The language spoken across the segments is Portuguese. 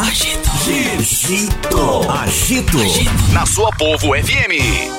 Agito. Na sua Povo FM.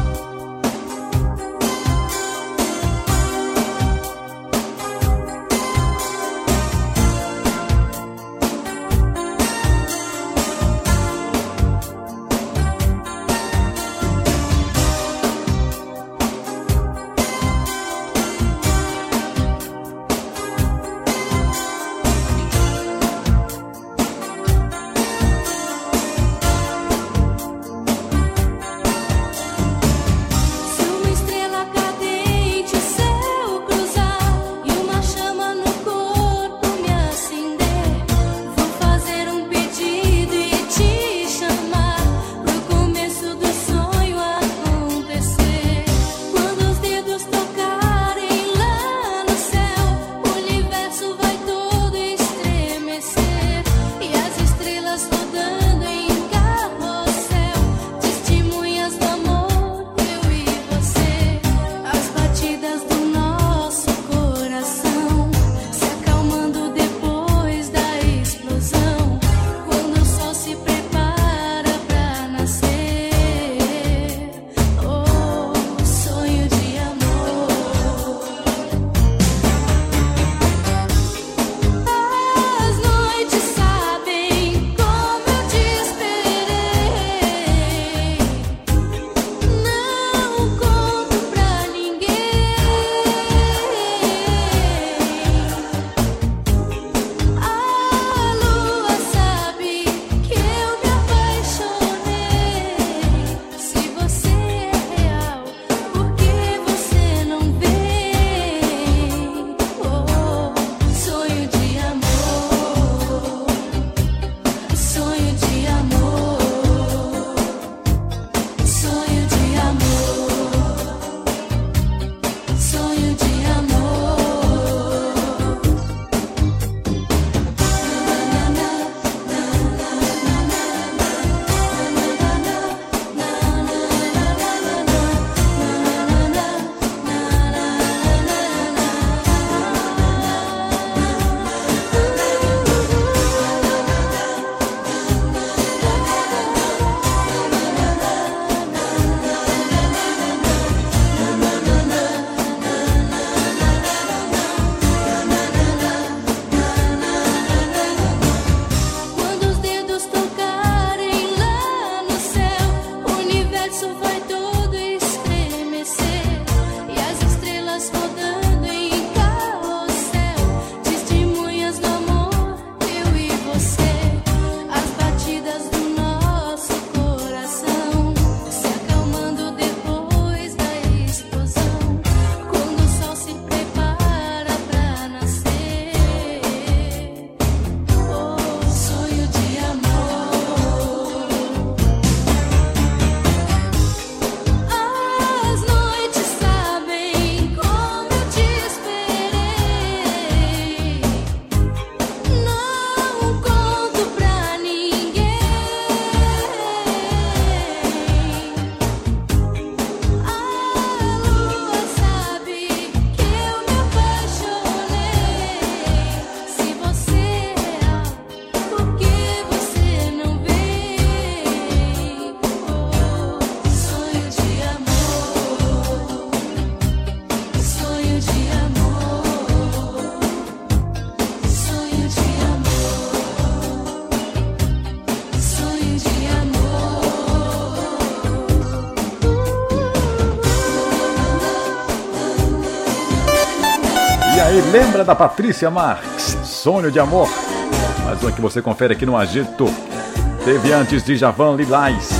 Lembra da Patrícia Marques, Sonho de Amor? Mais uma que você confere aqui no Agito. Teve antes de Djavan, Lilás,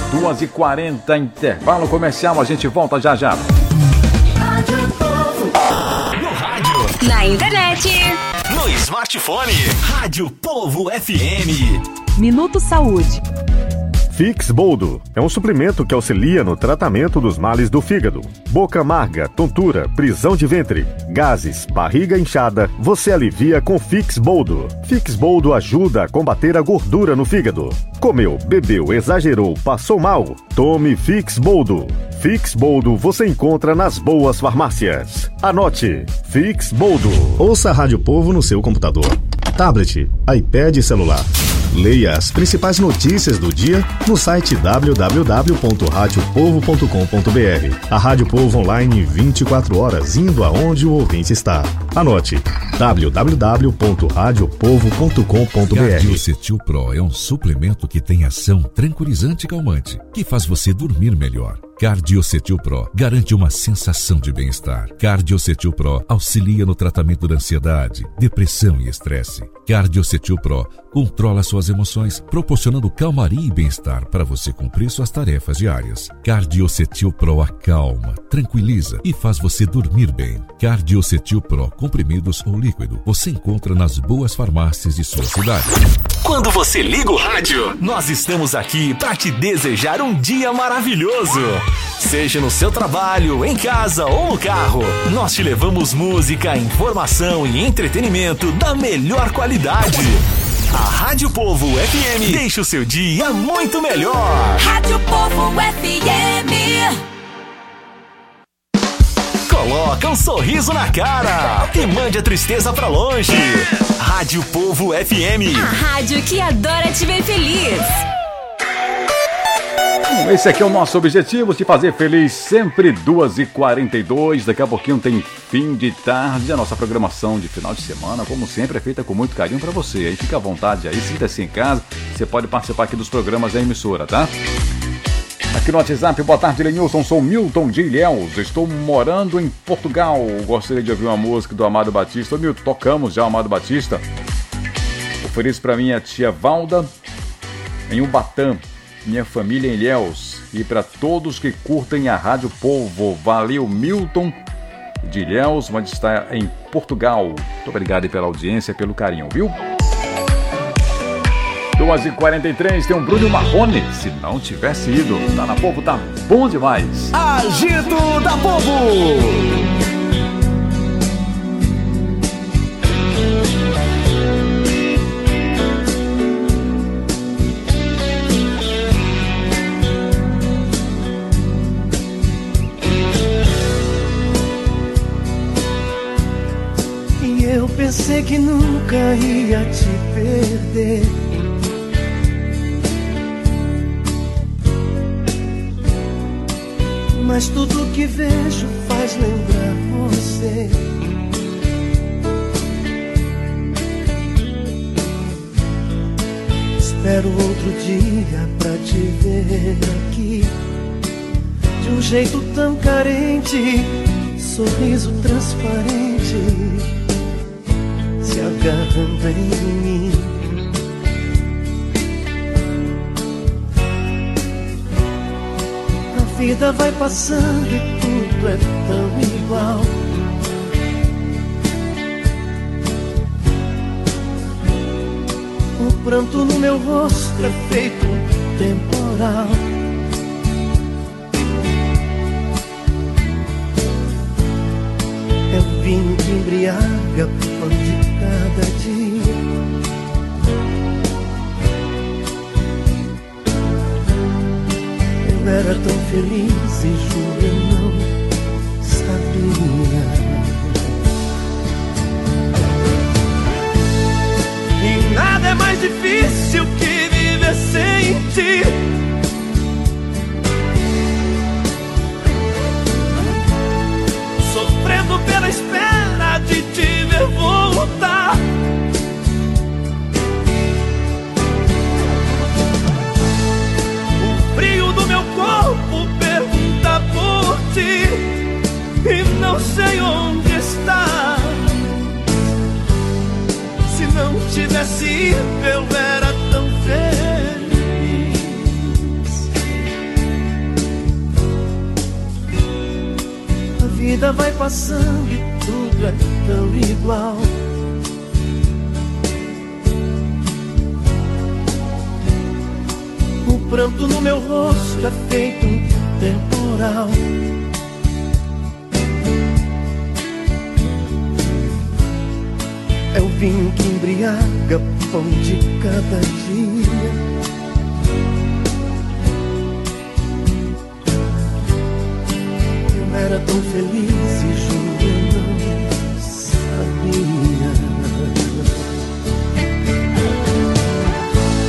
2h40, intervalo comercial, a gente volta já já. No rádio, na internet, no smartphone, Rádio Povo FM. Minuto Saúde. Fix Boldo é um suplemento que auxilia no tratamento dos males do fígado. Boca amarga, tontura, prisão de ventre, gases, barriga inchada, você alivia com Fix Boldo. Fix Boldo ajuda a combater a gordura no fígado. Comeu, bebeu, exagerou, passou mal? Tome Fix Boldo. Fix Boldo você encontra nas boas farmácias. Anote, Fix Boldo. Ouça a Rádio Povo no seu computador, tablet, iPad e celular. Leia as principais notícias do dia no site www.radiopovo.com.br. A Rádio Povo online 24 horas, indo aonde o ouvinte está. Anote: www.radiopovo.com.br. Cardiocetil Pro é um suplemento que tem ação tranquilizante e calmante, que faz você dormir melhor. Cardiocetil Pro garante uma sensação de bem-estar. Cardiocetil Pro auxilia no tratamento da ansiedade, depressão e estresse. Cardiocetil Pro controla suas emoções, proporcionando calmaria e bem-estar para você cumprir suas tarefas diárias. Cardiocetil Pro acalma, tranquiliza e faz você dormir bem. Cardiocetil Pro, comprimidos ou líquido, você encontra nas boas farmácias de sua cidade. Quando você liga o rádio, nós estamos aqui para te desejar um dia maravilhoso. Seja no seu trabalho, em casa ou no carro, nós te levamos música, informação e entretenimento da melhor qualidade. A Rádio Povo FM deixa o seu dia muito melhor. Rádio Povo FM. Coloca um sorriso na cara e mande a tristeza pra longe. Rádio Povo FM. A rádio que adora te ver feliz. Esse aqui é o nosso objetivo, te fazer feliz sempre. 2h42, daqui a pouquinho tem fim de tarde. A nossa programação de final de semana, como sempre, é feita com muito carinho pra você. Aí fica à vontade aí, sinta-se em casa. Você pode participar aqui dos programas da emissora, tá? Aqui no WhatsApp, boa tarde, Lenilson, sou Milton de Ilhéus, estou morando em Portugal. Gostaria de ouvir uma música do Amado Batista. Ô, Milton, tocamos já o Amado Batista. Ofereço pra minha tia Valda em Ubatã, minha família em Ilhéus, e para todos que curtem a Rádio Povo. Valeu, Milton de Ilhéus, onde está em Portugal. Muito obrigado pela audiência, pelo carinho, viu? 2h43, tem um Bruno Marrone. Se não tivesse ido, tá na Povo, tá bom demais. Agito da Povo. Eu pensei que nunca ia te perder. Mas tudo que vejo faz lembrar você. Espero outro dia pra te ver aqui, de um jeito tão carente, sorriso transparente, se agarrando em mim. A vida vai passando e tudo é tão igual. O pranto no meu rosto é feito um temporal. É o vinho que embriaga o pão de cada dia. Eu era tão feliz e juro eu não sabia. E nada é mais difícil que viver sem ti. Sofrendo pela espera de te ver voltar. O frio do meu corpo pergunta por ti e não sei onde está. Se não tivesse ido eu era tão feliz. A vida vai passando e tudo é tão igual. O pranto no meu rosto é feito um temporal. É o vinho que embriaga o pão de cada dia. Eu era tão feliz e juro eu não sabia.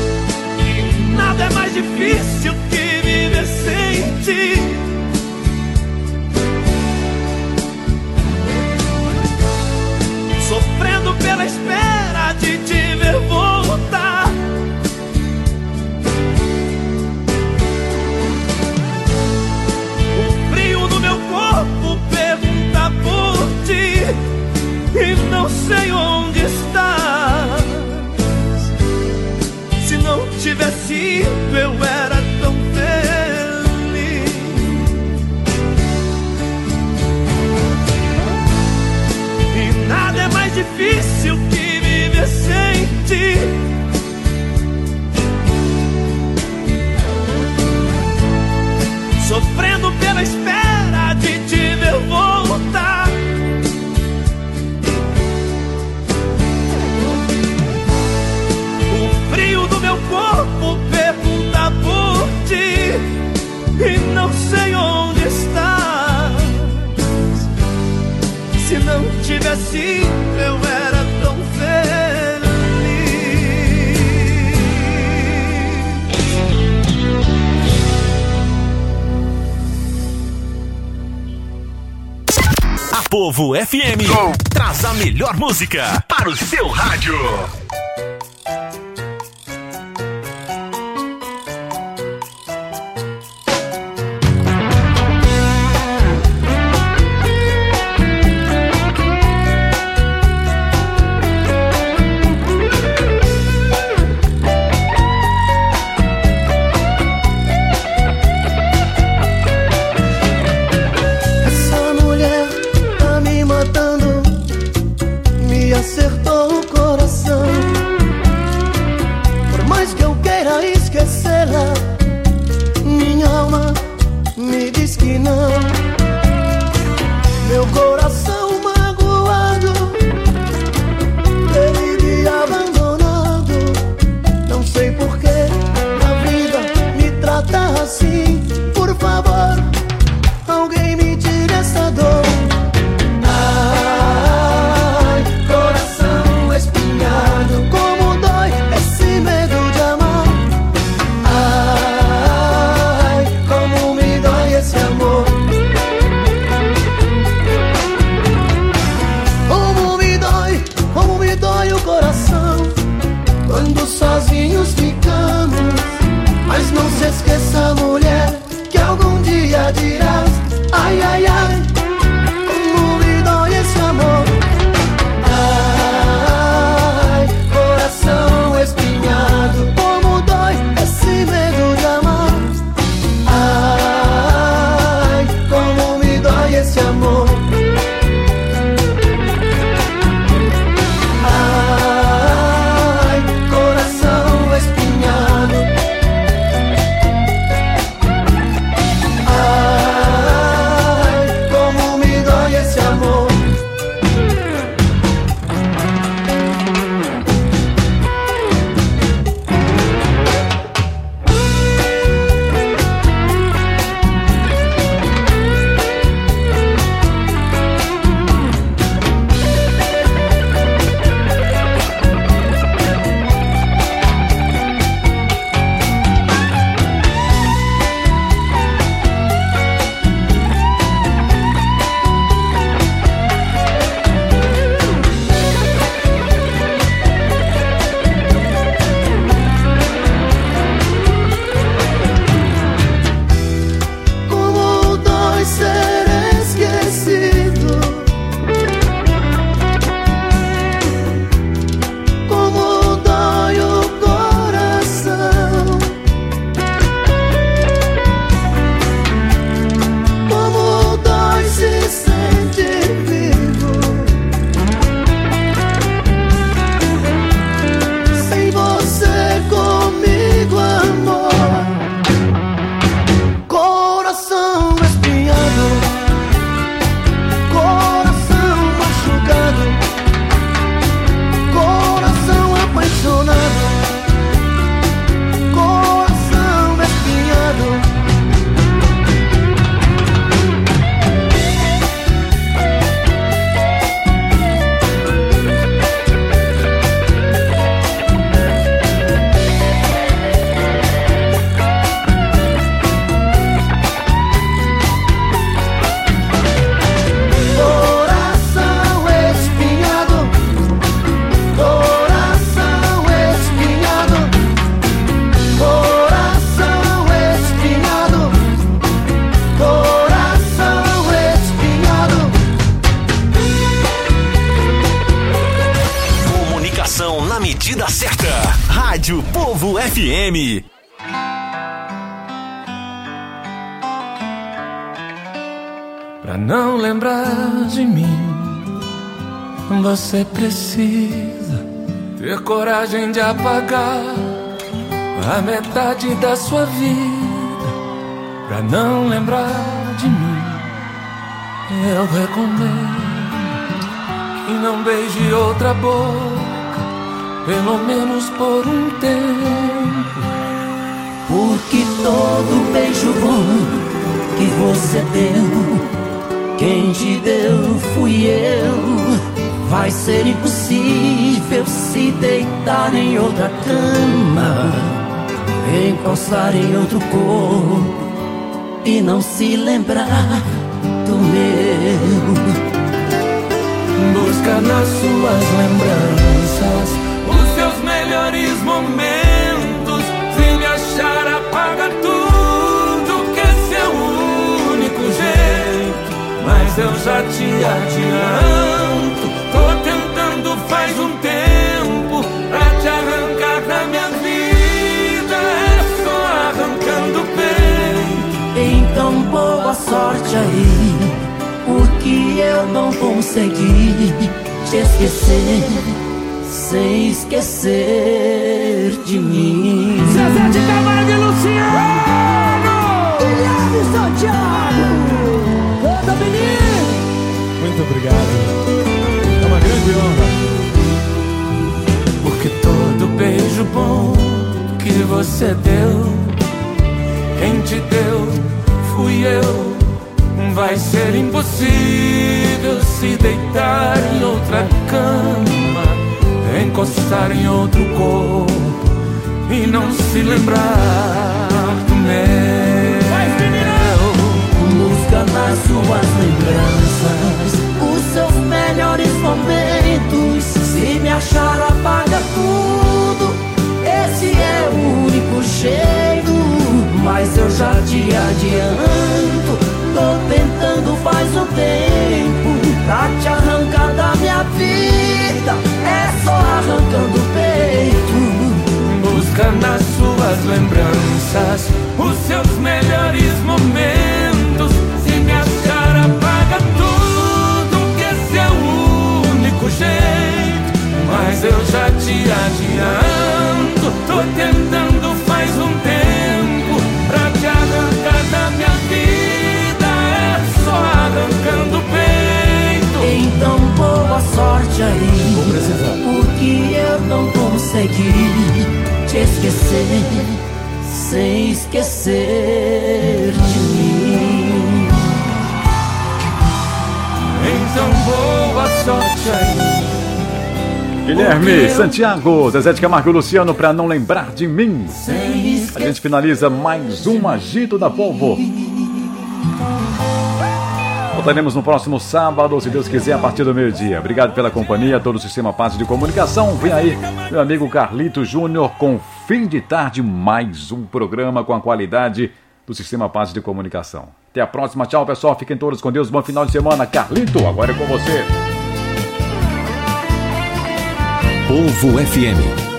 sei onde estás. Se não tivesse ido, eu era tão feliz. E nada é mais difícil que viver sem ti. Sofrendo pela espera de te ver voltar. O frio do meu corpo pergunta por ti e não sei onde estás. Se não tivesse ido, eu era tão feliz. A Povo FM traz a melhor música para o seu rádio. Acertou o coração. Povo FM. Pra não lembrar de mim, você precisa ter coragem de apagar a metade da sua vida. Pra não lembrar de mim, eu recomendo que não beije outra boca, pelo menos por um tempo. Porque todo beijo bom que você deu, quem te deu fui eu. Vai ser impossível se deitar em outra cama, encostar em outro corpo e não se lembrar do meu. Busca nas suas lembranças os seus melhores momentos. Se me achar, apaga tudo, que esse é o único jeito. Mas eu já te adianto, tô tentando faz um tempo pra te arrancar da minha vida. É só arrancando o peito. Então boa sorte aí, porque eu não consegui te esquecer sem esquecer de mim. Zezé de Camargo e Luciano, Guilherme Santiago, canta menino. muito obrigado, é uma grande honra. Porque todo beijo bom que você deu, quem te deu fui eu. Vai ser impossível se deitar em outra cama, encostar em outro corpo e não se lembrar do meu. Busca nas suas lembranças os seus melhores momentos. Se me achar, apaga tudo, esse é o único jeito. Mas eu já te adianto, tô tentando faz um tempo pra te arrancar da minha vida. É só arrancando o peito. Busca nas suas lembranças os seus melhores momentos. Se me achar, apaga tudo, que esse é o único jeito. Mas eu já te adianto, tô tentando faz um tempo pra te arrancar da minha vida. É só arrancando o peito. Então boa sorte aí, porque eu não consegui te esquecer sem esquecer de mim. Então boa sorte aí, Guilherme Santiago, Zezé de Camargo e Luciano, pra não lembrar de mim. A gente finaliza mais um Agito da Povo. Voltaremos no próximo sábado, se Deus quiser, a partir do meio-dia. Obrigado pela companhia, todo o Sistema Paz de Comunicação. Vem aí, meu amigo Carlito Júnior, com Fim de Tarde, mais um programa com a qualidade do Sistema Paz de Comunicação. Até a próxima, tchau pessoal, fiquem todos com Deus, bom final de semana. Carlito, agora é com você. Povo FM.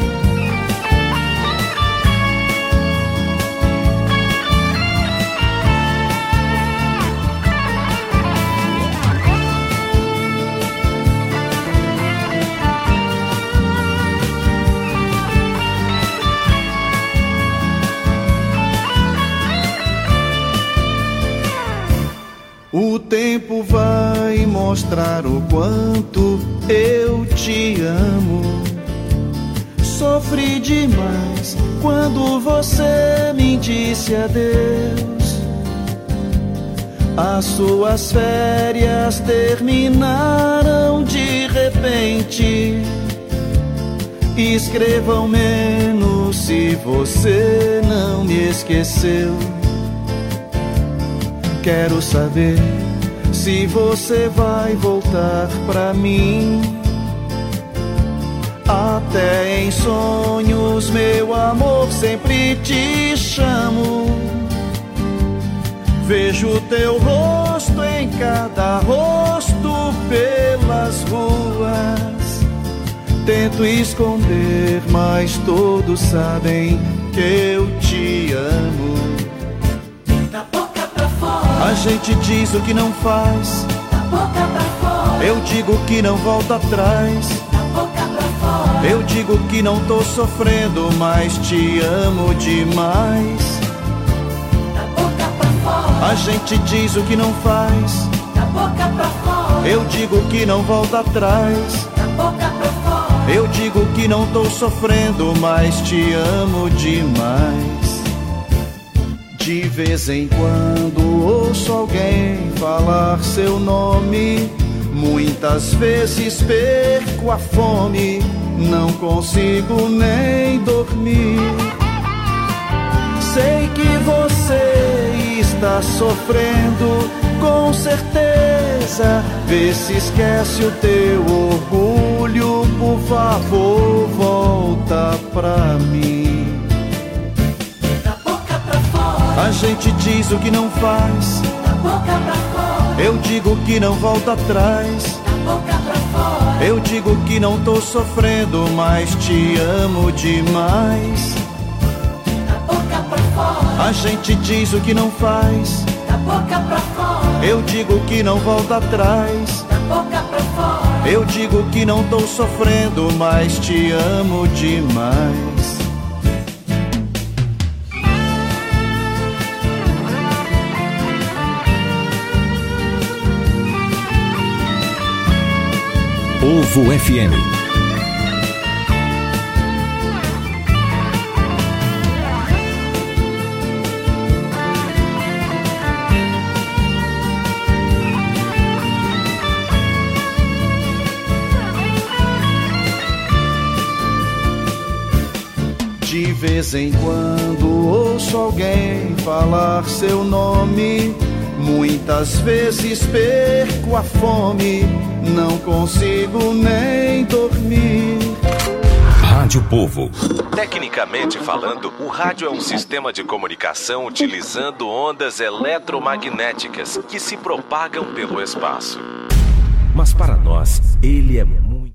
O tempo vai mostrar o quanto eu te amo. Sofri demais quando você me disse adeus. As suas férias terminaram de repente. Escrevam menos se você não me esqueceu. Quero saber se você vai voltar pra mim. Até em sonhos, meu amor, sempre te chamo. Vejo teu rosto em cada rosto pelas ruas. Tento tento esconder, mas todos sabem que eu te amo. Da boca pra fora, a gente diz o que não faz. da boca pra fora, Eu digo que não volta atrás. da boca pra fora, Eu digo que não tô sofrendo, mas te amo demais. da boca pra fora, A gente diz o que não faz. da boca pra fora, Eu digo que não volta atrás. da boca pra fora, Eu digo que não tô sofrendo, mas te amo demais. De vez em quando ouço alguém falar seu nome. Muitas vezes perco a fome, não consigo nem dormir. Sei que você está sofrendo, com certeza. Vê se esquece o teu orgulho, por favor, volta pra mim. da boca pra fora, A gente diz o que não faz. da boca pra fora, Eu digo que não volta atrás. da boca pra fora, Eu digo que não tô sofrendo, mas te amo demais. da boca pra fora, A gente diz o que não faz. da boca pra fora, Eu digo que não volta atrás. da boca pra fora, Eu digo que não tô sofrendo, mas te amo demais. Povo FM. De vez em quando ouço alguém falar seu nome. Muitas vezes perco a fome, não consigo nem dormir. Rádio Povo. Tecnicamente falando, o rádio é um sistema de comunicação utilizando ondas eletromagnéticas que se propagam pelo espaço. Mas para nós, ele é muito...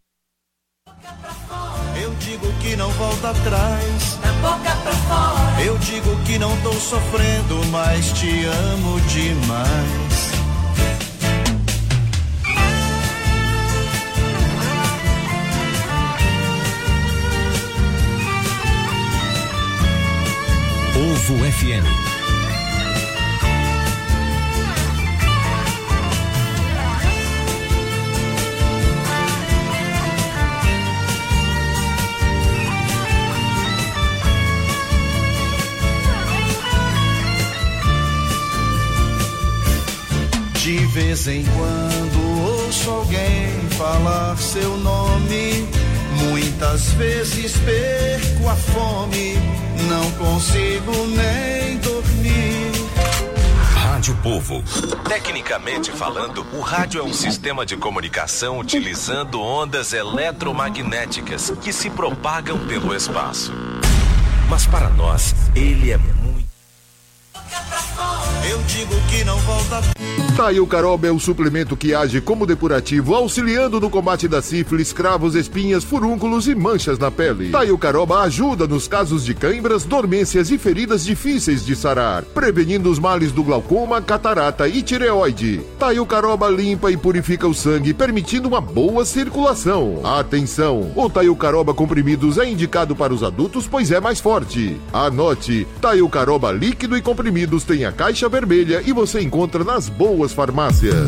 Eu digo que não volta atrás. da boca pra fora, Eu digo que não tô sofrendo, mas te amo demais. Povo FM. De vez em quando ouço alguém falar seu nome. Muitas vezes perco a fome, não consigo nem dormir. Rádio Povo. Tecnicamente falando, o rádio é um sistema de comunicação utilizando ondas eletromagnéticas que se propagam pelo espaço. Mas para nós, ele é muito... Eu digo que não volta. Taiucaroba é o suplemento que age como depurativo, auxiliando no combate da sífilis, cravos, espinhas, furúnculos e manchas na pele. Taiucaroba ajuda nos casos de cãibras, dormências e feridas difíceis de sarar, prevenindo os males do glaucoma, catarata e tireoide. Taiucaroba limpa e purifica o sangue, permitindo uma boa circulação. Atenção! O Taiucaroba comprimidos é indicado para os adultos, pois é mais forte. Anote: Taiucaroba líquido e comprimidos tem a caixa vermelha e você encontra nas boas farmácias.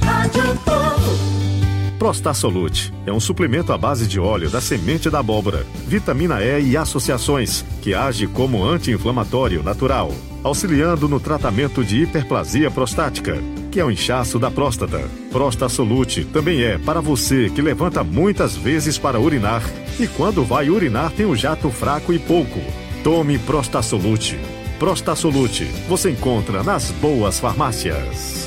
Prostasolute é um suplemento à base de óleo da semente da abóbora, vitamina E e associações, que age como anti-inflamatório natural, auxiliando no tratamento de hiperplasia prostática, que é o inchaço da próstata. Prostasolute também é para você que levanta muitas vezes para urinar e quando vai urinar tem um jato fraco e pouco. Tome Prostasolute. Prostasolute você encontra nas boas farmácias.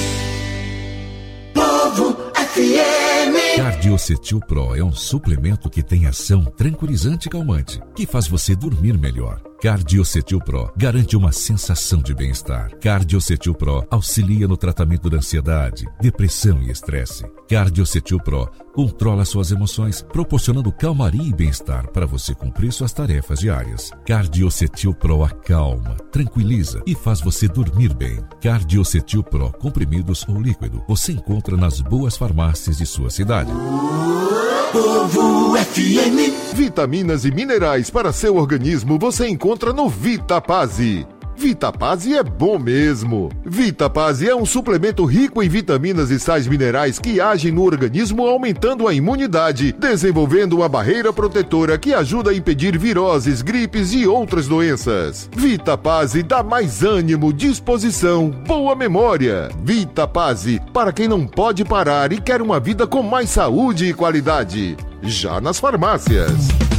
Povo FM. Cardiocetil Pro é um suplemento que tem ação tranquilizante e calmante, que faz você dormir melhor. Cardiocetil Pro garante uma sensação de bem-estar. Cardiocetil Pro auxilia no tratamento da ansiedade, depressão e estresse. Cardiocetil Pro controla suas emoções, proporcionando calmaria e bem-estar para você cumprir suas tarefas diárias. Cardiocetil Pro acalma, tranquiliza e faz você dormir bem. Cardiocetil Pro, comprimidos ou líquido, você encontra nas boas farmácias de sua cidade. Povo FM. Vitaminas e minerais para seu organismo você encontra no Vitapase. Vitapase é bom mesmo. Vitapase é um suplemento rico em vitaminas e sais minerais que agem no organismo aumentando a imunidade, desenvolvendo uma barreira protetora que ajuda a impedir viroses, gripes e outras doenças. Vitapase dá mais ânimo, disposição, boa memória. Vitapase, para quem não pode parar e quer uma vida com mais saúde e qualidade. Já nas farmácias.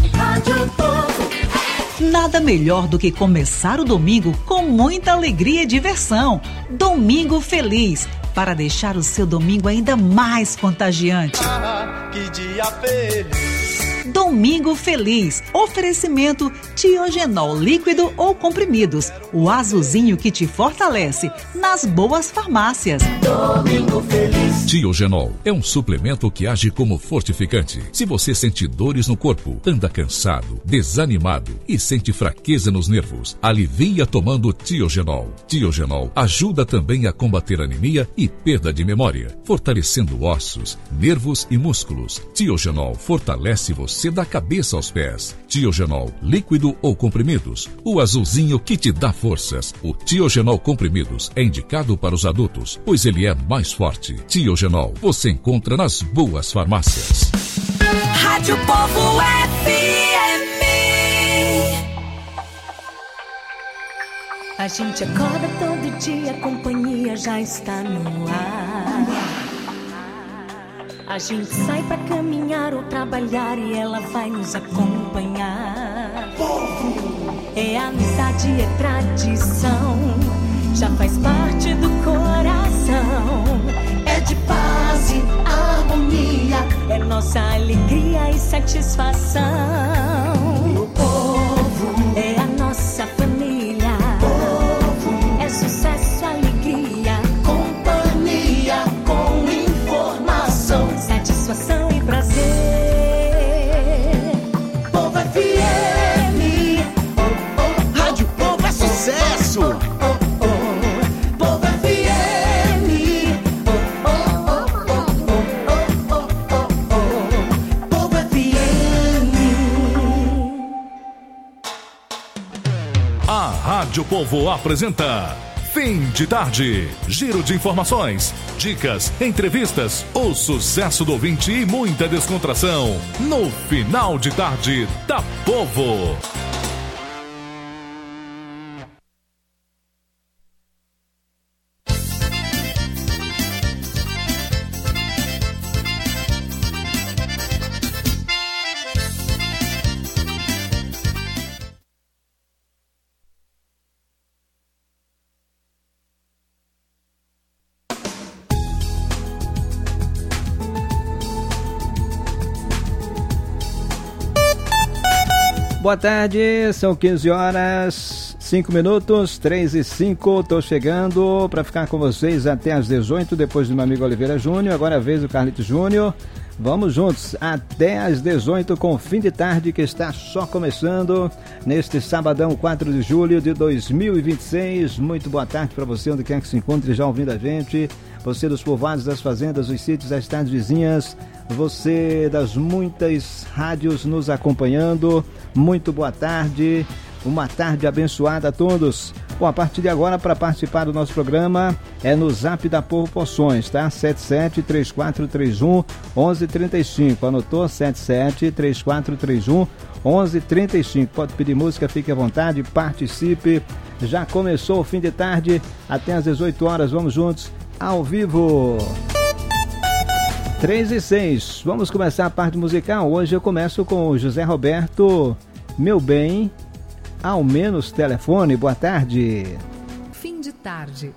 Nada melhor do que começar o domingo com muita alegria e diversão. Domingo Feliz, para deixar o seu domingo ainda mais contagiante. Que dia feliz! Domingo Feliz. Oferecimento Tiogenol líquido ou comprimidos. O azulzinho que te fortalece. Nas boas farmácias. Domingo Feliz. Tiogenol é um suplemento que age como fortificante. Se você sente dores no corpo, anda cansado, desanimado e sente fraqueza nos nervos, alivia tomando Tiogenol. Tiogenol ajuda também a combater anemia e perda de memória, fortalecendo ossos, nervos e músculos. Tiogenol fortalece você da cabeça aos pés. Tiogenol, líquido ou comprimidos. O azulzinho que te dá forças. O Tiogenol comprimidos é indicado para os adultos, pois ele é mais forte. Tiogenol, você encontra nas boas farmácias. Rádio Povo FM. A gente acorda todo dia, a companhia já está no ar. A gente sai pra caminhar ou trabalhar e ela vai nos acompanhar. É amizade, é tradição, já faz parte do coração. É de paz e harmonia, é nossa alegria e satisfação. O povo é a nossa família. Povo é sucesso, alegria, companhia com informação, satisfação e prazer. Povo FM, Rádio Povo é sucesso! Povo FM, Povo FM. A Rádio Povo apresenta Fim de Tarde. Giro de informações, dicas, entrevistas, o sucesso do ouvinte e muita descontração no final de tarde da Povo. Boa tarde, são 15 horas, 5 minutos, 3 e 5, tô chegando para ficar com vocês até às 18, depois do meu amigo Oliveira Júnior, agora é a vez do Carlito Júnior. Vamos juntos até às 18 com o Fim de Tarde, que está só começando neste sabadão 4 de julho de 2026. Muito boa tarde para você, onde quer que se encontre já ouvindo a gente. Você dos povoados, das fazendas, dos sítios, das cidades vizinhas. Você das muitas rádios nos acompanhando. Muito boa tarde. Uma tarde abençoada a todos. Bom, a partir de agora, para participar do nosso programa, é no Zap da Povo Poções, tá? 77-3431-1135. Anotou? 77-3431-1135. Pode pedir música, fique à vontade, participe. Já começou o Fim de Tarde, até às 18 horas, vamos juntos, ao vivo. 3 e 6. Vamos começar a parte musical. Hoje eu começo com o José Roberto, Meu Bem, Ao Menos Telefone. Boa tarde. Fim de Tarde.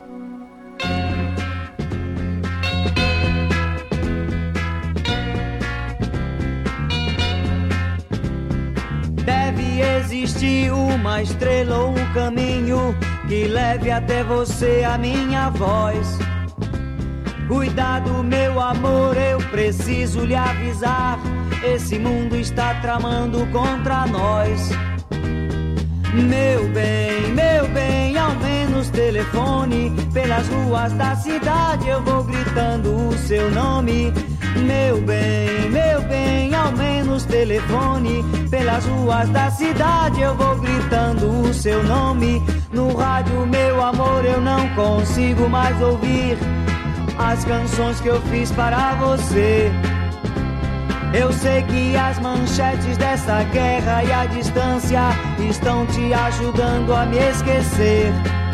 Deve existir existe uma estrela ou um caminho que leve até você a minha voz. Cuidado, meu amor, eu preciso lhe avisar. Esse mundo está tramando contra nós. Meu bem, ao menos telefone. Pelas ruas da cidade eu vou gritando o seu nome. Meu bem, ao menos telefone. Pelas ruas da cidade eu vou gritando o seu nome. No rádio, meu amor, eu não consigo mais ouvir as canções que eu fiz para você. Eu sei que as manchetes dessa guerra e a distância estão te ajudando a me esquecer.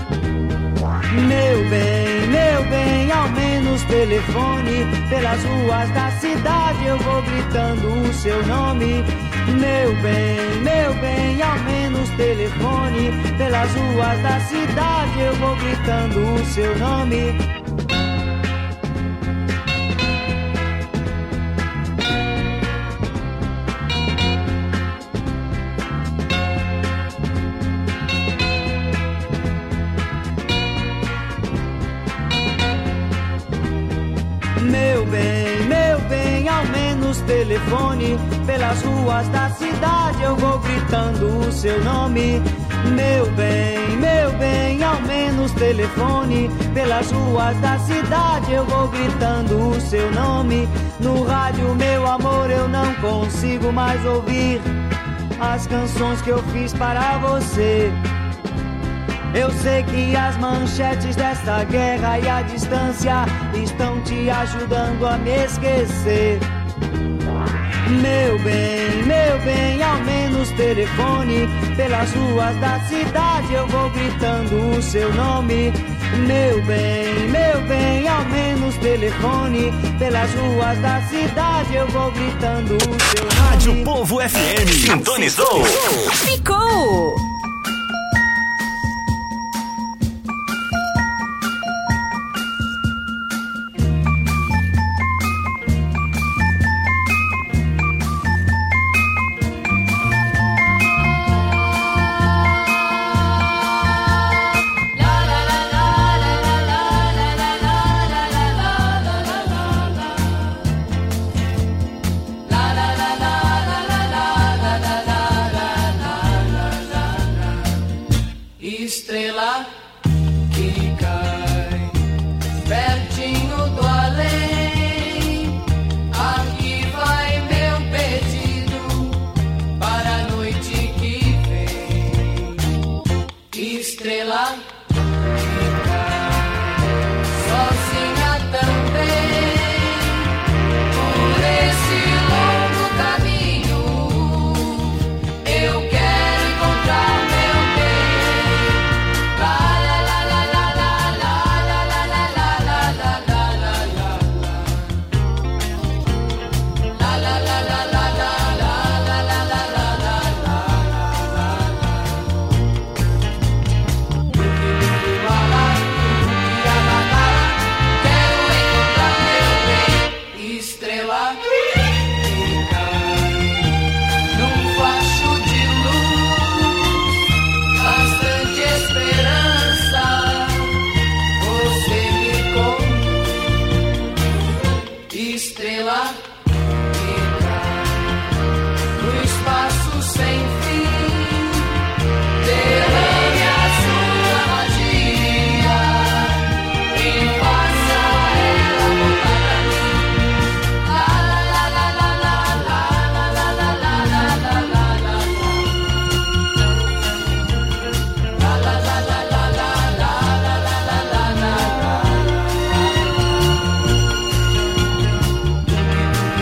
Meu bem, ao menos telefone. Pelas ruas da cidade eu vou gritando o seu nome. Meu bem, ao menos telefone. Pelas ruas da cidade eu vou gritando o seu nome. Meu bem, ao menos telefone. Pelas ruas da cidade eu vou gritando o seu nome. Meu bem, ao menos telefone. Pelas ruas da cidade eu vou gritando o seu nome. No rádio, meu amor, eu não consigo mais ouvir as canções que eu fiz para você. Eu sei que as manchetes dessa guerra e a distância estão te ajudando a me esquecer. Meu bem, ao menos telefone. Pelas ruas da cidade eu vou gritando o seu nome. Meu bem, ao menos telefone. Pelas ruas da cidade eu vou gritando o seu nome. Rádio Povo FM. Sintonizou. Ficou. Estrela que cai pertinho do além. Aqui vai meu pedido para a noite que vem. Estrela que cai sozinha também por esse longo caminho. Eu quero encontrar meu estrela que cai no espaço sem fim, derrame a sua magia e faça ela voltar pra mim. La la la la la la la la la la la la la la la la la la la.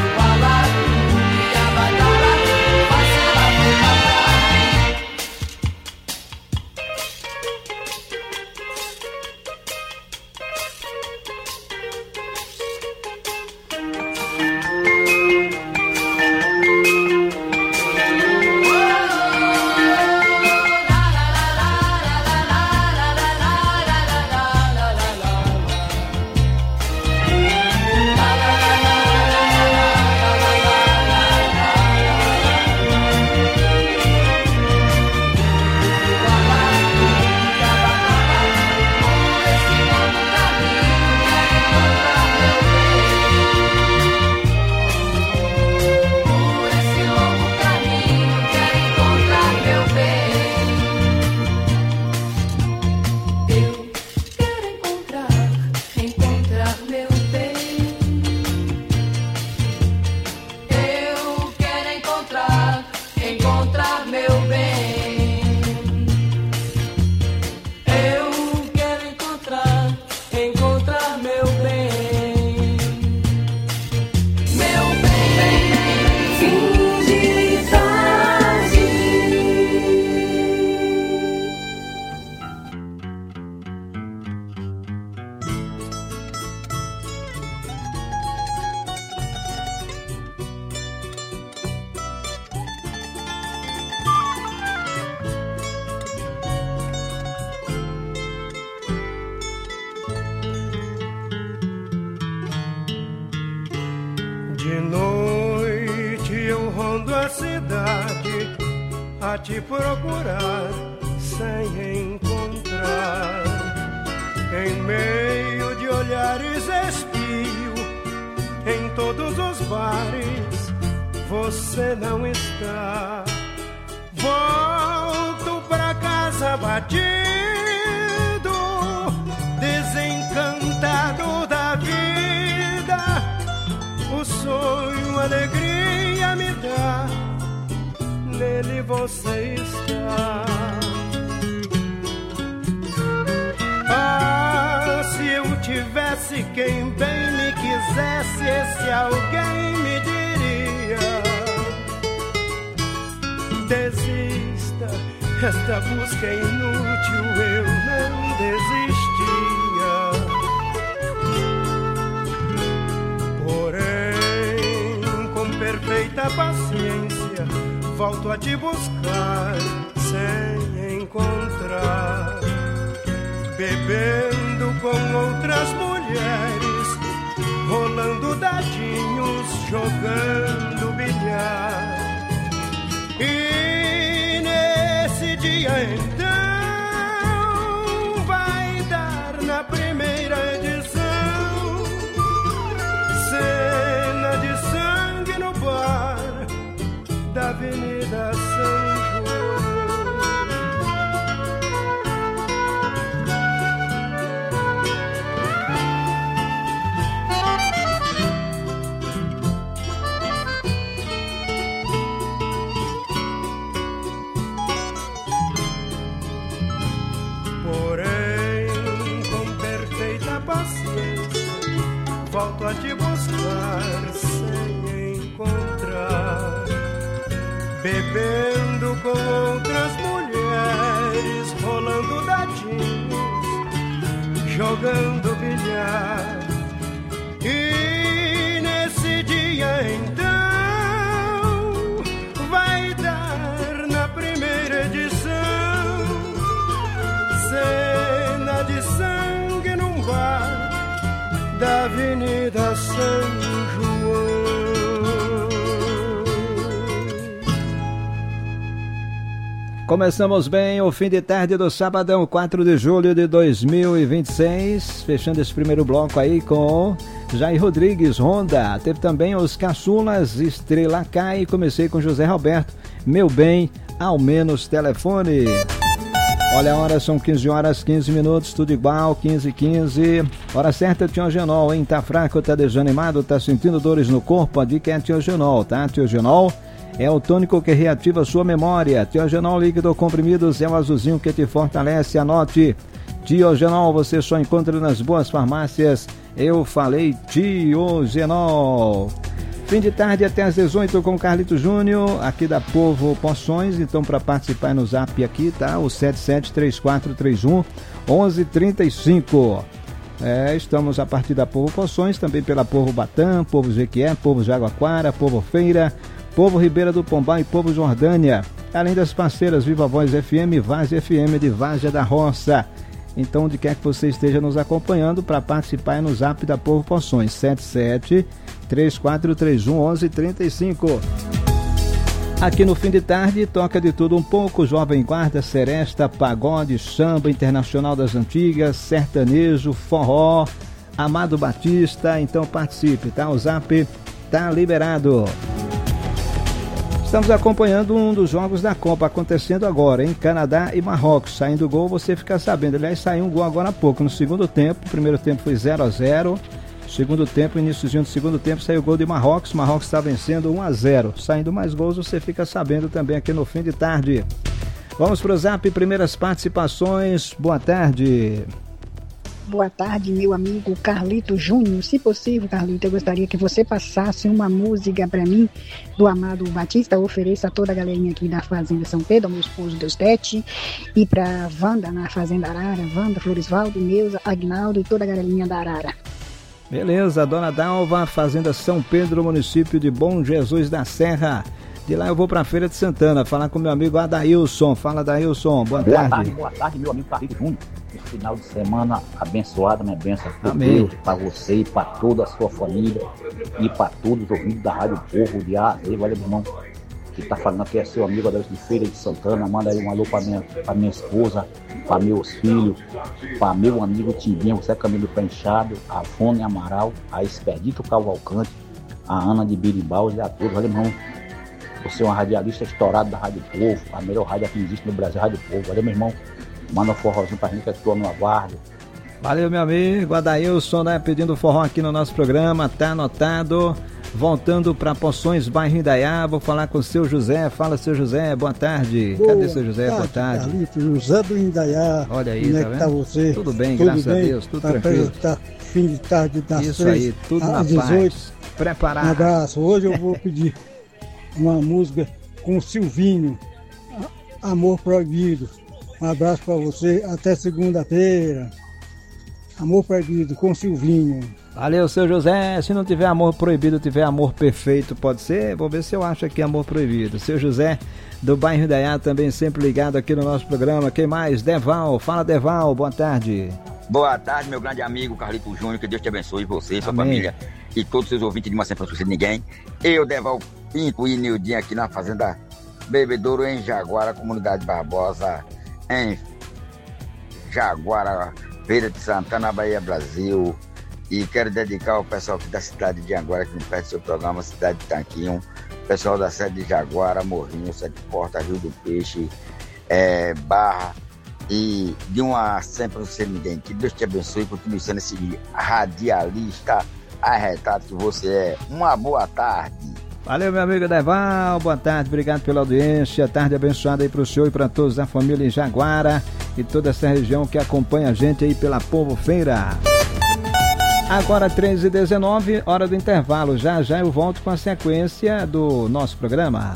De noite eu rondo a cidade a te procurar sem encontrar. Em meio de olhares espio, em todos os bares você não está. Volto pra casa batido, desencantado da vida. O sonho, a alegria me dá, nele você está. Ah, se eu tivesse quem bem me quisesse, esse alguém me diria: desista, esta busca é inútil, eu não desistia. Porém, com perfeita paciência, volto a te buscar sem encontrar. Bebendo com outras mulheres, rolando dadinhos, jogando bilhar. E nesse dia então vai dar na primeira edição cena de sangue no bar da Avenida São João. Volto a te buscar sem encontrar. Bebendo com outras mulheres, rolando dadinhos, jogando bilhar. E nesse dia então vai dar na primeira edição cena de sangue num bar da Avenida São João. Começamos bem o fim de tarde do sabadão, 4 de julho de 2026, fechando esse primeiro bloco aí com Jair Rodrigues, Honda. Teve também os Caçulas, Estrela Cai. Comecei com José Roberto, Meu Bem, Ao Menos Telefone. Olha a hora, são 15 horas, 15 minutos, tudo igual, 15h15. Hora certa, Tiogenol, hein? Tá fraco, tá desanimado, tá sentindo dores no corpo? A dica é Tiogenol, tá? Tiogenol é o tônico que reativa sua memória. Tiogenol líquido comprimidos é o azulzinho que te fortalece. Anote, Tiogenol você só encontra nas boas farmácias. Eu falei Tiogenol. Fim de tarde até às 18 com o Carlito Júnior, aqui da Povo Poções. Então, para participar no zap aqui, tá? O 773431-1135. Estamos a partir da Povo Poções, também pela Povo Batã, Povo Jequié, Povo Jaguaquara, Povo Feira, Povo Ribeira do Pombal e Povo Jordânia. Além das parceiras Viva Voz FM, Vaz FM de Várzea da Roça. Então, onde quer que você esteja nos acompanhando, para participar no zap da Povo Poções, 773431-1135. Aqui no fim de tarde, toca de tudo um pouco: Jovem Guarda, Seresta, Pagode, Samba Internacional das Antigas, Sertanejo, Forró, Amado Batista. Então participe, tá? O zap tá liberado. Estamos acompanhando um dos jogos da Copa acontecendo agora, em Canadá e Marrocos. Saindo o gol, você fica sabendo. Aliás, saiu um gol agora há pouco, no segundo tempo. O primeiro tempo foi 0-0. Segundo tempo, iníciozinho do segundo tempo, saiu o gol de Marrocos. Marrocos está vencendo 1-0. Saindo mais gols, você fica sabendo também aqui no fim de tarde. Vamos para o zap, primeiras participações. Boa tarde. Boa tarde, meu amigo Carlito Júnior. Se possível, Carlito, eu gostaria que você passasse uma música para mim do Amado Batista. Eu ofereço a toda a galerinha aqui da Fazenda São Pedro, ao meu esposo Deustete, e para Wanda na Fazenda Arara, Wanda, Floresvaldo, Neuza, Agnaldo e toda a galerinha da Arara. Beleza, Dona Dalva, Fazenda São Pedro, município de Bom Jesus da Serra. De lá eu vou pra Feira de Santana, falar com meu amigo Adailson. Fala, Adailson, boa tarde. Boa tarde, meu amigo Carlito Júnior. Esse final de semana abençoado, minha bênção por Amém. Deus, para você e para toda a sua família e para todos os ouvintes da Rádio Povo de A a Z, valeu, meu irmão. Que tá falando aqui é seu amigo Adailson de Feira de Santana. Manda aí um alô pra minha esposa, para meus filhos, para meu amigo Timbinho, Zé Camilo Penchado, a Fone Amaral, a Expedito Cavalcante, a Ana de Birimbau e a todos, valeu, meu irmão. Você é um radialista estourado da Rádio Povo, a melhor rádio que existe no Brasil, Rádio Povo. Valeu, meu irmão. Manda um forrozinho pra gente que eu estou no aguardo. Valeu, meu amigo Adailson, né? Pedindo forró aqui no nosso programa, tá anotado. Voltando para Poções, bairro Indaiá, vou falar com o seu José. Fala, seu José, boa tarde. Cadê o seu José? Boa tarde. Carlito, José do Indaiá. Olha aí, como tá é que vendo? tá você? Tudo bem, graças a Deus, tudo tranquilo. Tá fim de tarde das Isso 6 aí, tudo na às 18. paz. Preparado. Um abraço. Hoje eu vou pedir uma música com o Silvinho, Amor Proibido. Um abraço para você, até segunda-feira. Amor Proibido com o Silvinho. Valeu, seu José. Se não tiver amor proibido, tiver amor perfeito, pode ser? Vou ver se eu acho aqui amor proibido. Seu José, do bairro Indaiá, também sempre ligado aqui no nosso programa. Quem mais? Deval. Fala, Deval. Boa tarde. Boa tarde, meu grande amigo Carlito Júnior. Que Deus te abençoe, você, sua Amém. família e todos os seus ouvintes de uma sempre não de ninguém. Eu, Deval Pinto e Nildinho aqui na Fazenda Bebedouro, em Jaguara, Comunidade Barbosa, em Jaguara, Feira de Santana, Bahia, Brasil. E quero dedicar ao pessoal aqui da cidade de Jaguara, que me pede seu programa, cidade de Tanquinho, pessoal da sede de Jaguara, Morrinho, Sete Portas, Rio do Peixe, Barra, e de uma sempre não ser ninguém. Que Deus te abençoe e continue sendo esse radialista arretado que você é. Uma boa tarde. Valeu, meu amigo Deval, boa tarde, obrigado pela audiência, tarde abençoada aí pro senhor e pra todos da família em Jaguara e toda essa região que acompanha a gente aí pela Povo Feira. Agora 13h19, hora do intervalo, já eu volto com a sequência do nosso programa.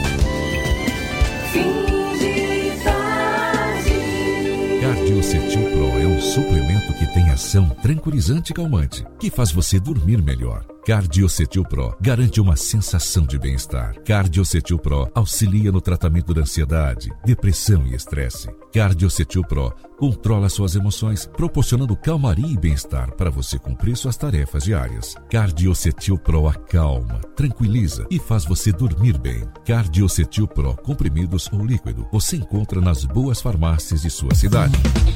Cardiocetil Pro é um suplemento que tem ação tranquilizante e calmante, que faz você dormir melhor. Cardiocetil Pro garante uma sensação de bem-estar. Cardiocetil Pro auxilia no tratamento da ansiedade, depressão e estresse. Cardiocetil Pro controla suas emoções, proporcionando calmaria e bem-estar para você cumprir suas tarefas diárias. Cardiocetil Pro acalma, tranquiliza e faz você dormir bem. Cardiocetil Pro, comprimidos ou líquido, você encontra nas boas farmácias de sua cidade.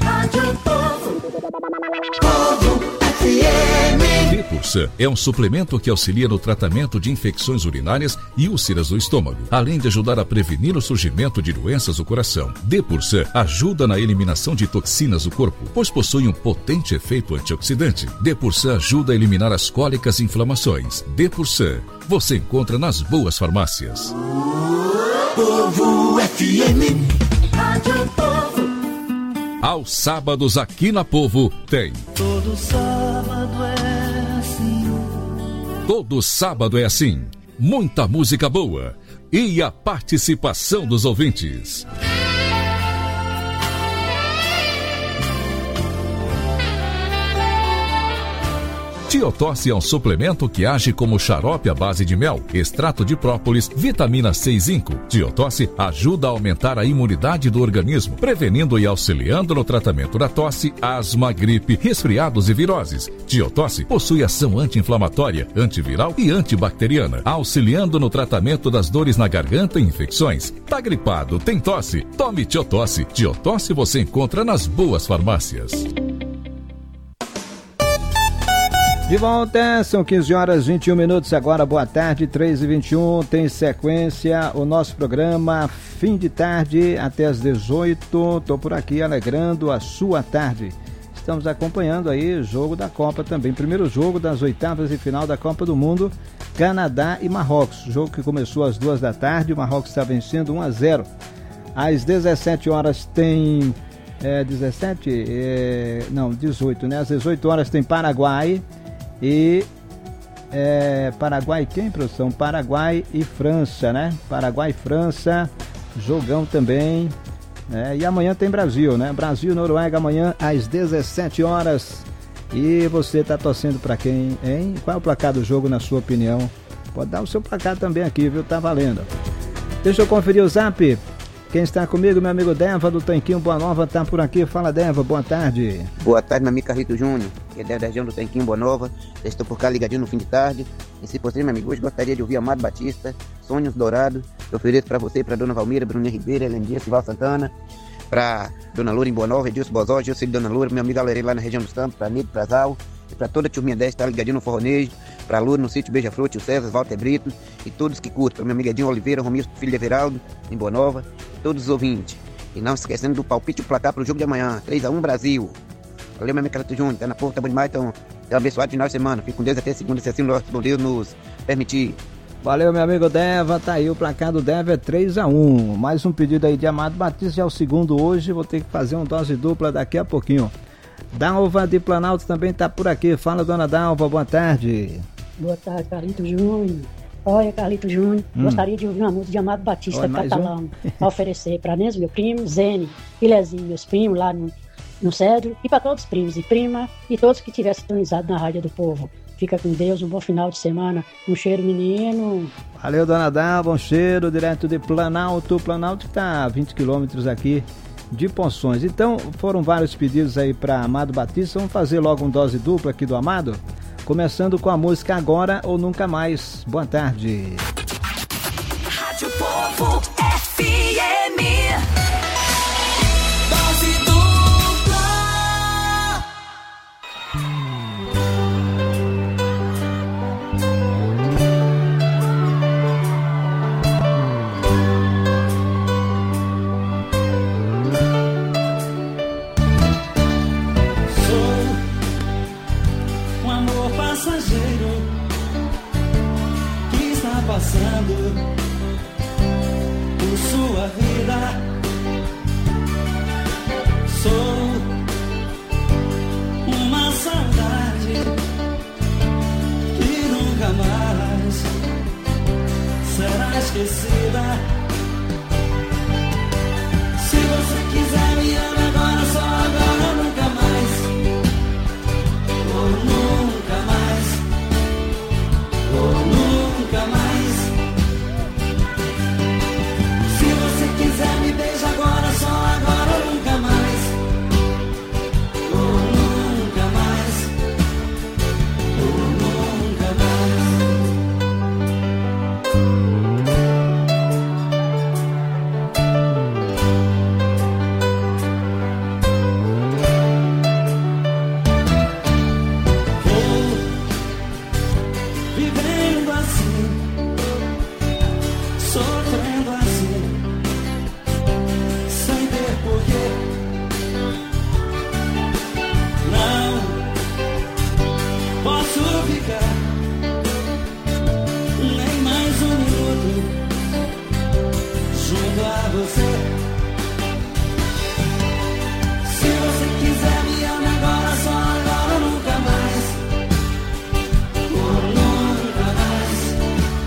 Depursan é um suplemento que auxilia no tratamento de infecções urinárias e úlceras do estômago, além de ajudar a prevenir o surgimento de doenças do coração. Depursan ajuda na eliminação de toxinas do corpo, pois possui um potente efeito antioxidante. Depursan ajuda a eliminar as cólicas e inflamações. Depursan você encontra nas boas farmácias. Povo FM. Rádio Povo. Aos sábados aqui na Povo tem. Todo sábado é assim. Todo sábado é assim. Muita música boa e a participação dos ouvintes. Tiotosse é um suplemento que age como xarope à base de mel, extrato de própolis, vitamina C e zinco. Tiotosse ajuda a aumentar a imunidade do organismo, prevenindo e auxiliando no tratamento da tosse, asma, gripe, resfriados e viroses. Tiotosse possui ação anti-inflamatória, antiviral e antibacteriana, auxiliando no tratamento das dores na garganta e infecções. Tá gripado, tem tosse? Tome Tiotosse. Tiotosse você encontra nas boas farmácias. De volta, são 15h21 agora, boa tarde, 13h21, tem sequência o nosso programa Fim de Tarde até as 18h, tô por aqui alegrando a sua tarde. Estamos acompanhando aí o jogo da Copa também, primeiro jogo das oitavas e final da Copa do Mundo, Canadá e Marrocos, jogo que começou às 14h, o Marrocos está vencendo 1-0. Às 17h tem, 18, né? Às 18h tem Paraguai. E Paraguai quem, produção? Paraguai e França, né? Paraguai e França, jogão também, né? E amanhã tem Brasil, né? Brasil e Noruega amanhã às 17h. E você tá torcendo pra quem, hein? Qual é o placar do jogo na sua opinião? Pode dar o seu placar também aqui, viu? Tá valendo. Deixa eu conferir o zap. Quem está comigo, meu amigo Deva do Tanquinho Boa Nova, tá por aqui. Fala, Deva, boa tarde. Boa tarde, meu amigo Carlito Júnior, que é da região do Tanquinho Boa Nova. Estou por cá ligadinho no fim de tarde. E se possível, meu amigo, hoje gostaria de ouvir Amado Batista, Sonhos Dourados. Eu ofereço para você, para Dona Valmira, Bruninha Ribeiro, Helen Dias, Sival Santana, para Dona Loura em Boa Nova, Edilson Bozó, Gilson e Dona Loura, meu amigo Alerei lá na região dos Campos, para Nido, para Zal, e para toda a turminha 10 que tá ligadinho no Forronejo, para Loura no sítio Beija-Flor, o César, Walter Brito e todos que curtem, para meu amigo Edinho Oliveira, Romilson, filho de Everaldo, em Boa Nova, e todos os ouvintes. E não se esquecendo do palpite e o placar para o jogo de amanhã, 3-1 Brasil. Valeu, meu amigo Carlito Júnior, tá na porta, tá bom demais, então, um abençoado final de semana. Fique com Deus até segunda, se assim o nosso bom Deus nos permitir. Valeu, meu amigo Deva, tá aí, o placar do Deva é 3-1. Mais um pedido aí de Amado Batista, já é o segundo hoje, vou ter que fazer uma dose dupla daqui a pouquinho. Dalva de Planalto também tá por aqui. Fala, dona Dalva, boa tarde. Boa tarde, Carlito Júnior. Olha, Carlito Júnior, gostaria de ouvir uma música de Amado Batista Catalão, para oferecer para mesmo meu primo, Zene, Filezinho, meus primos lá no Cedro, e para todos os primos e prima, e todos que estiverem sintonizados na Rádio do Povo. Fica com Deus, um bom final de semana, um cheiro, menino. Valeu, dona Dalva, um cheiro direto de Planalto. Planalto está a 20 quilômetros aqui de Poções. Então, foram vários pedidos aí para Amado Batista. Vamos fazer logo um dose dupla aqui do Amado? Começando com a música Agora ou Nunca Mais. Boa tarde. Rádio Povo FM. Dose dupla. Passando por sua vida, sou uma saudade que nunca mais será esquecida. Se você quiser me ama agora, só agora, nunca mais, ou nunca mais, ou nunca mais. Quiser me beijar agora, só agora, nunca mais, ou nunca mais, ou nunca Vou vivendo assim, sofrendo assim, porque não posso ficar nem mais um minuto junto a você. Se você quiser me ama agora, só agora, nunca mais, ou nunca mais,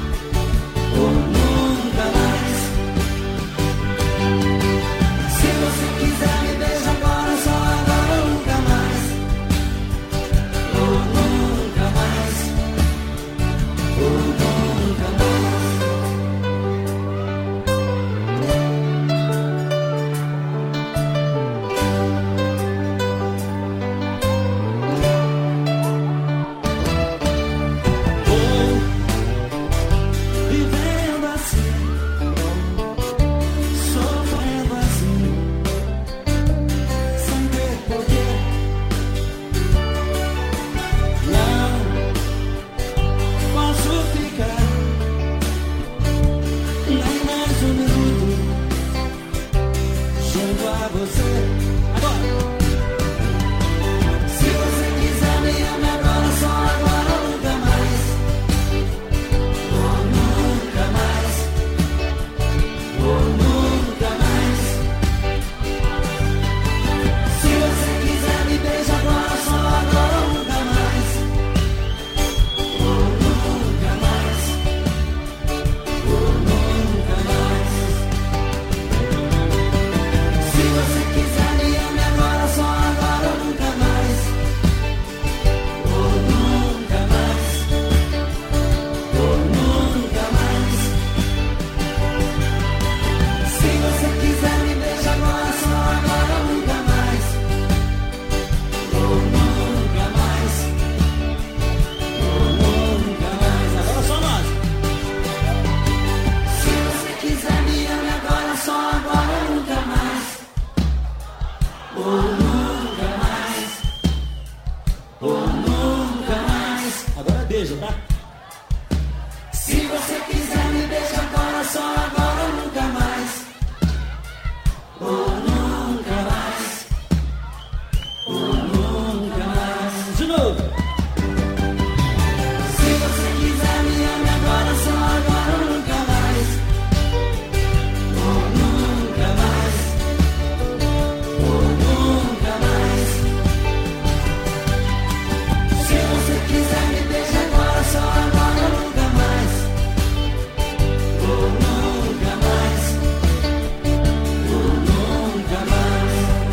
você quiser me beija agora, só agora ou nunca mais. Ou nunca mais. Ou nunca mais. De novo. Se você quiser me ame agora, só agora ou nunca mais. Ou nunca mais. Ou nunca mais. Se você quiser me beija agora, só agora ou nunca mais. Ou nunca mais. Ou nunca mais.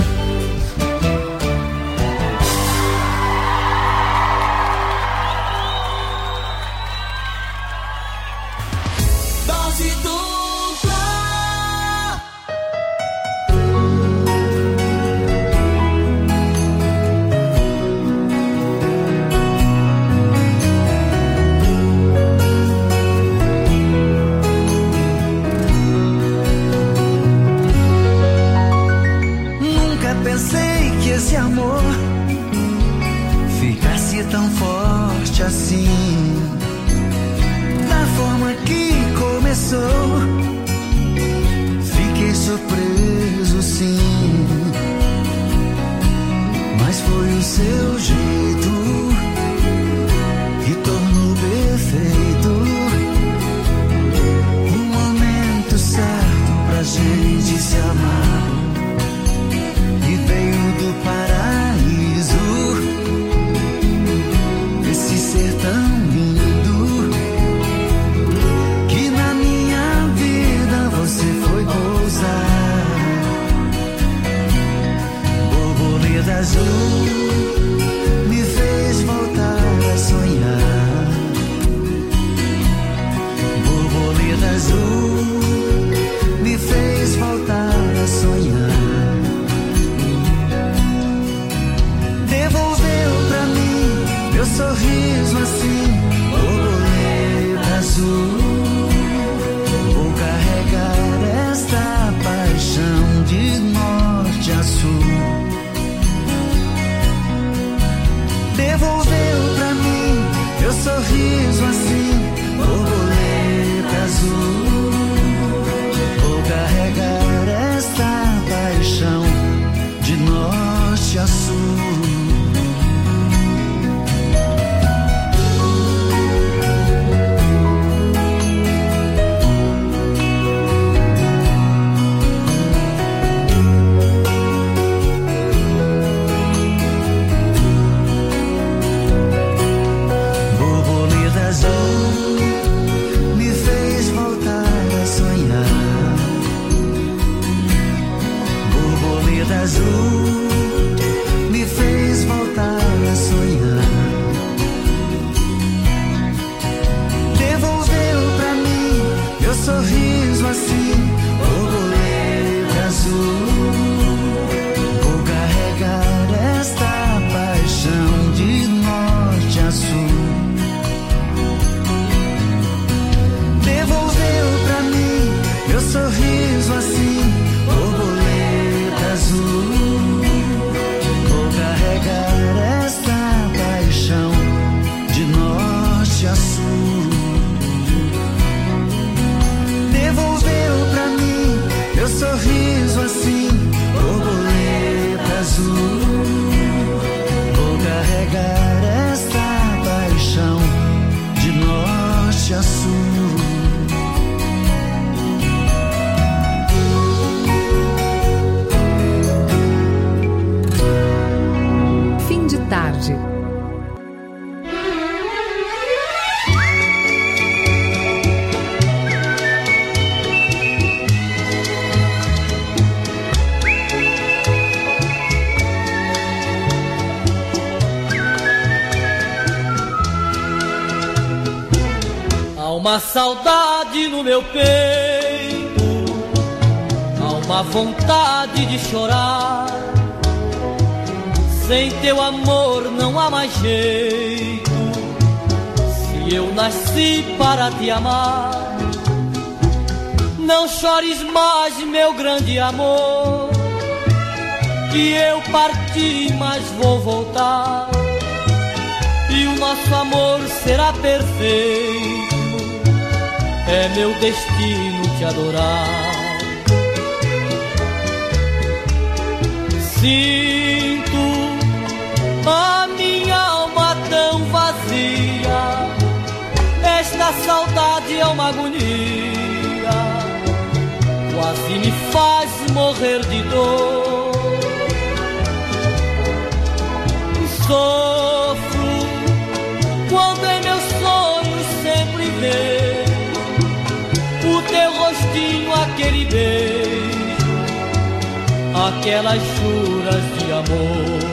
Dose dupla. Nunca pensei que esse amor ficasse tão forte assim. Da forma que começou, fiquei surpreso sim. Mas foi o seu jeito que tornou perfeito o momento certo pra gente se amar. E veio do paraíso esse ser tão lindo que na minha vida você foi pousar. Borboleta azul me fez voltar a sonhar. Borboleta azul me fez voltar a sonhar. Devolveu pra mim meu sorriso assim, borboleta azul. Vou carregar esta paixão de norte a sul. Devolveu pra mim meu sorriso assim, borboleta azul. Vou carregar esta paixão de norte a sul. Borboleta azul me fez voltar a sonhar. Borboleta azul me fez voltar a sonhar. Devolveu pra mim meu sorriso assim, borboleta azul. Vou carregar esta paixão de norte a sul. Devolveu pra mim meu sorriso assim, borboleta azul. Vou carregar esta paixão de norte a sul. Devolveu pra mim meu sorriso assim, borboleta azul. Vou carregar esta paixão de norte a sul. Fim de tarde. Há uma saudade no meu peito, há uma vontade de chorar. Sem teu amor não há mais jeito. Se eu nasci para te amar, não chores mais, meu grande amor, que eu parti, mas vou voltar. E o nosso amor será perfeito, meu destino te adorar. Sinto a minha alma tão vazia, esta saudade é uma agonia, quase me faz morrer de dor. Sofro quando em meus sonhos sempre vejo o teu rostinho, aquele beijo, aquelas juras de amor.